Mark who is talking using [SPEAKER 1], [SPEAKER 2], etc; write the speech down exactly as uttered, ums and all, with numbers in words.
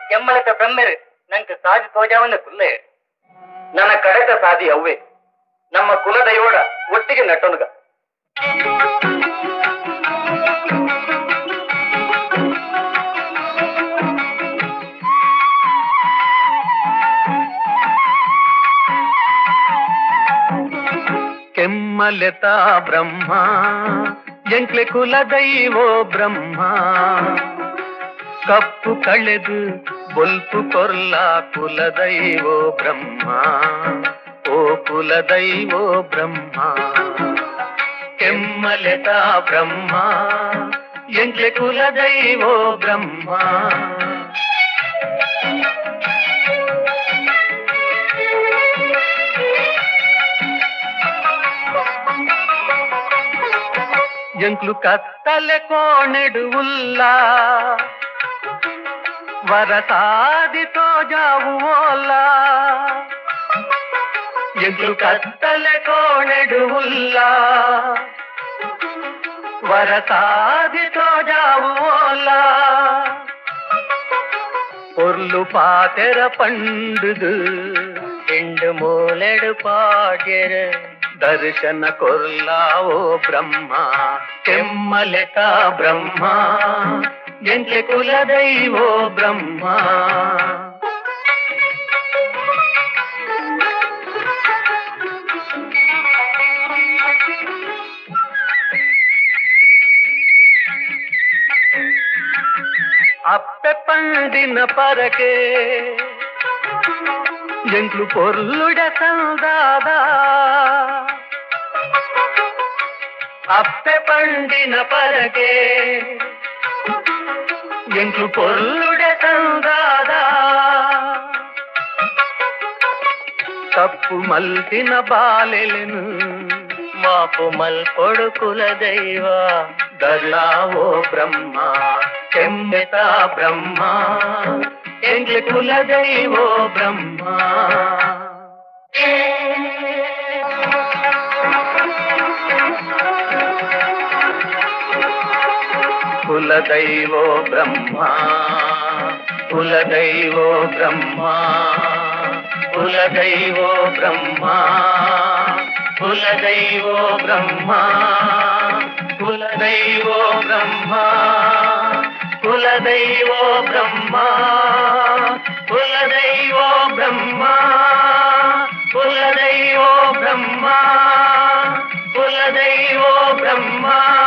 [SPEAKER 1] எம்மளத்த பிரம்மரு ನಂಗೆ ಸಾಧಿ ತೋಜಾವನ್ನ ಕುಲ್ಲೆ ನನ್ನ ಕಡೆತ ಸಾಧಿ ಅವ್ವೆ ನಮ್ಮ ಕುಲದಯೋಡ ಒಟ್ಟಿಗೆ ನಟ್ಟನುಗ ಕೆಮ್ಮಲೆತ ಬ್ರಹ್ಮ ಎಂಕ್ಲೆ ಕುಲದೈವೋ ಬ್ರಹ್ಮ ಕಪ್ಪು ಕಳೆದು ಬೊಲ್ಪು ಕೊರ್ಲ ಕುಲದೈವೋ ಬ್ರಹ್ಮ ಓ ಕುಲದೈವೋ ಬ್ರಹ್ಮ ಕೆಮ್ಮಲೆತ ಬ್ರಹ್ಮ ಎಂಕ್ಲೆ ಕುಲದೈವೋ ಬ್ರಹ್ಮ ಎಂಕ್ಲು ಕತ್ತಲೆ ಕೋಣೆಡುವುಲ್ಲ ವರಸಾದಿತೋ ಜಾವುವೋಲ್ಲ ಎಂಕ್ಲು ಕತ್ತಲೆ ಕೋಣೆಡುವುಲ್ಲ ವರಸಾದಿತೋ ಜಾವುವೋಲ್ಲ பொருளு பாத்தெர பண்டுது ரெண்டு மூலெடு பாடெர ದರ್ಶನ ಕೊರ್ಲಾವೋ ಬ್ರಹ್ಮ ಕೆಮ್ಮಲೆತ ಬ್ರಹ್ಮ ಎಂಕ್ಲೆ ಕುಲದೈವೋ ಬ್ರಹ್ಮ ಅಪ್ಪೆ ಪಂಡಿನ ಪರಕೆ ಎಂಕ್ಲು ಪೊರ್ಲುಡ ಸಂದಾದ ಅಪ್ಪೆ ಪಂಡಿನ ಪರಕೆ ಎಂಕ್ಲು ಪೊರ್ಲುಡ ಸಂದಾದ ತಪ್ಪು ಮಲ್ತಿನ ಬಾಲೆಲೆನು ಮಾಪು ಮಲ್ಪೊಡು ಕುಲದೈವ ದರ್ಲಾವೋ ಬ್ರಹ್ಮ ಕೆಮ್ಮೆತ ಬ್ರಹ್ಮ ಎಂಕ್ಲೆ ಕುಲದೈವೋ ಬ್ರಹ್ಮ ಕುಲದೈವೋ ಬ್ರಹ್ಮ ಕುಲದೈವೋ ಬ್ರಹ್ಮ ಕುಲದೈವೋ ಬ್ರಹ್ಮ ಕುಲದೈವೋ ಬ್ರಹ್ಮ ಕುಲದೈವೋ ಬ್ರಹ್ಮ ಕುಲದೈವೋ ಬ್ರಹ್ಮ ಕುಲದೈವೋ ಬ್ರಹ್ಮ ಕುಲದೈವೋ ಬ್ರಹ್ಮ ಕುಲದೈವೋ ಬ್ರಹ್ಮ